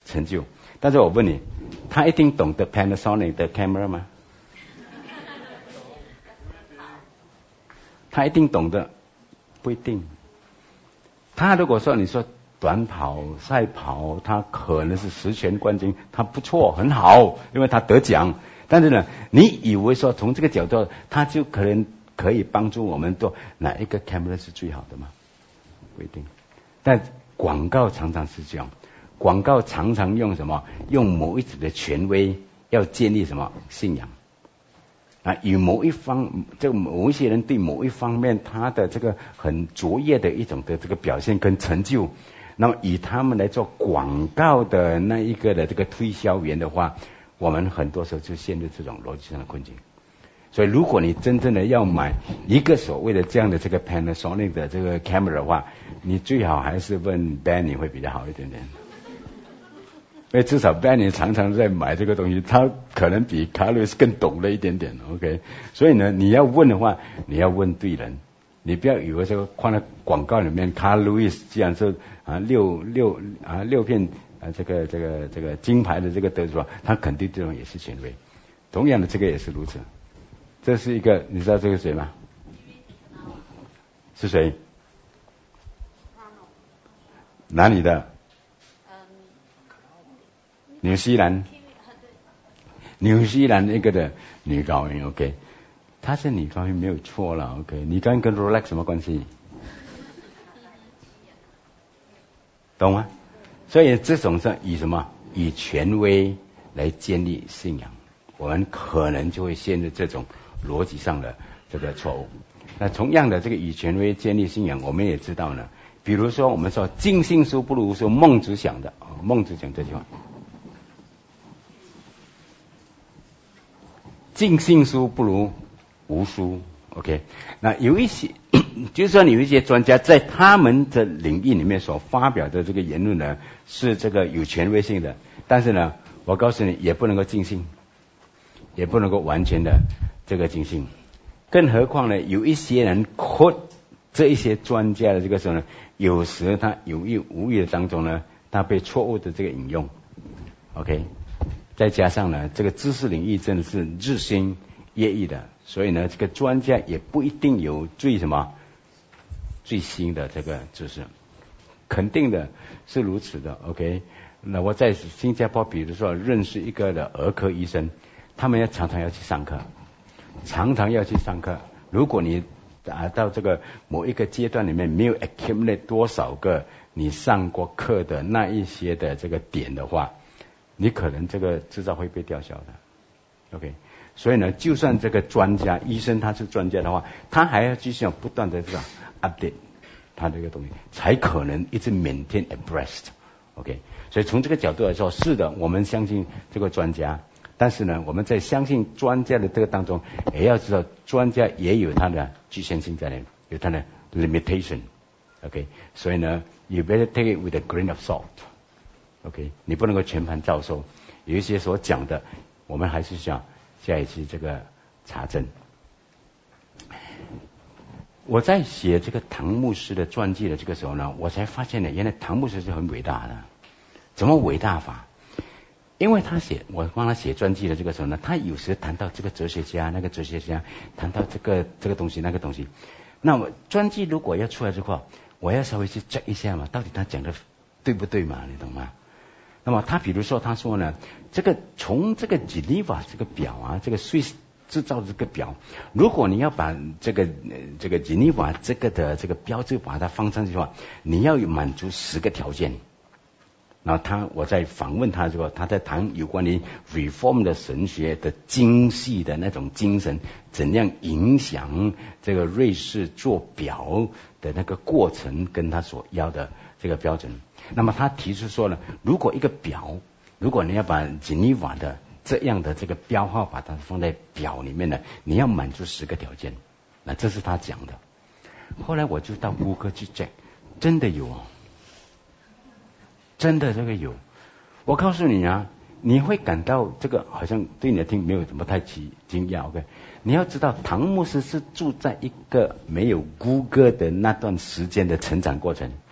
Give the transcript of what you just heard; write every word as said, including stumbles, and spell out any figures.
成就。但是我问你，他一定懂得 Panasonic 的 camera 吗？他一定懂得？不一定。他如果说你说短跑、赛跑，他可能是十全冠军，他不错，很好，因为他得奖。但是呢，你以为说从这个角度，他就可能可以帮助我们做哪一个 camera 是最好的吗？不一定。但广告常常是这样，广告常常用什么？用某一种的权威，要建立什么信仰啊？与某一方，这个某一些人对某一方面他的这个很卓越的一种的这个表现跟成就，那么以他们来做广告的那一个的这个推销员的话，我们很多时候就陷入这种逻辑上的困境。所以如果你真正的要买一个所谓的这样的这个 Panasonic 的这个 camera 的话，你最好还是问 Benny 会比较好一点点。因为至少 Benny 常常在买这个东西，他可能比 Carlos 更懂了一点点 OK。 所以呢，你要问的话，你要问对人，你不要以为说放在广告里面 Carlos 这样说啊六六啊六片啊这个这个这个金牌的这个得主，他肯定这种也是权威。同样的这个也是如此。这是一个，你知道这个谁吗？是谁？哪里的？纽西兰。纽西兰那个的女高音 ，OK， 她是女高音没有错了 ，OK。你刚跟 Rolex 什么关系？懂吗？所以这种是以什么？以权威来建立信仰，我们可能就会陷入这种逻辑上的这个错误。那同样的，这个以权威建立信仰，我们也知道呢。比如说，我们说尽信书不如无书，孟子讲的，孟子讲这句话。尽信书不如无书 ，OK。那有一些，就是说有一些专家在他们的领域里面所发表的这个言论呢，是这个有权威性的，但是呢，我告诉你，也不能够尽信，也不能够完全的这个尽信。更何况呢，有一些人 quote 这一些专家的这个时候呢，有时他有意无意的当中呢，他被错误的这个引用 ，OK。再加上呢，这个知识领域真的是日新月异的，所以呢，这个专家也不一定有最什么最新的这个知识，肯定的是如此的 ，OK。那我在新加坡，比如说认识一个的儿科医生，他们要常常要去上课，常常要去上课。如果你达到这个某一个阶段里面没有 accumulate 多少个你上过课的那一些的这个点的话，你可能这个执照会被吊销的 ，OK。所以呢，就算这个专家医生他是专家的话，他还要继续要不断的这个 update 他这个东西，才可能一直 maintain abreast，OK。所以从这个角度来说，是的，我们相信这个专家，但是呢，我们在相信专家的这个当中，也要知道专家也有他的局限性在里面，有他的 limitation，OK。所以呢 ，you better take it with a grain of salt。OK， 你不能够全盘照收，有一些所讲的，我们还是想下一期这个查证。我在写这个唐牧师的传记的这个时候呢，我才发现呢，原来唐牧师是很伟大的。怎么伟大法？因为他写，我帮他写传记的这个时候呢，他有时谈到这个哲学家，那个哲学家，谈到这个这个东西，那个东西。那么传记如果要出来的话，我要稍微去 check 一下嘛，到底他讲的对不对嘛？你懂吗？那么他比如说他说呢，这个从这个 Geneva 这个表啊，这个 Swiss 制造的这个表，如果你要把这个、呃、这个 Geneva 这个的这个标志把它放上去的话，你要有满足十个条件。然后他我在访问他的时候，他在谈有关于 Reform 的神学的精细的那种精神，怎样影响这个瑞士做表的那个过程，跟他所要的这个标准。那么他提出说呢，如果一个表，如果你要把 Geneva 的这样的这个标号把它放在表里面呢，你要满足十个条件。那这是他讲的。后来我就到谷歌去 check， 真的有哦，真的这个有。我告诉你啊，你会感到这个好像对你来听没有什么太奇惊讶 ，OK？ 你要知道，唐牧师是住在一个没有谷歌的那段时间的成长过程。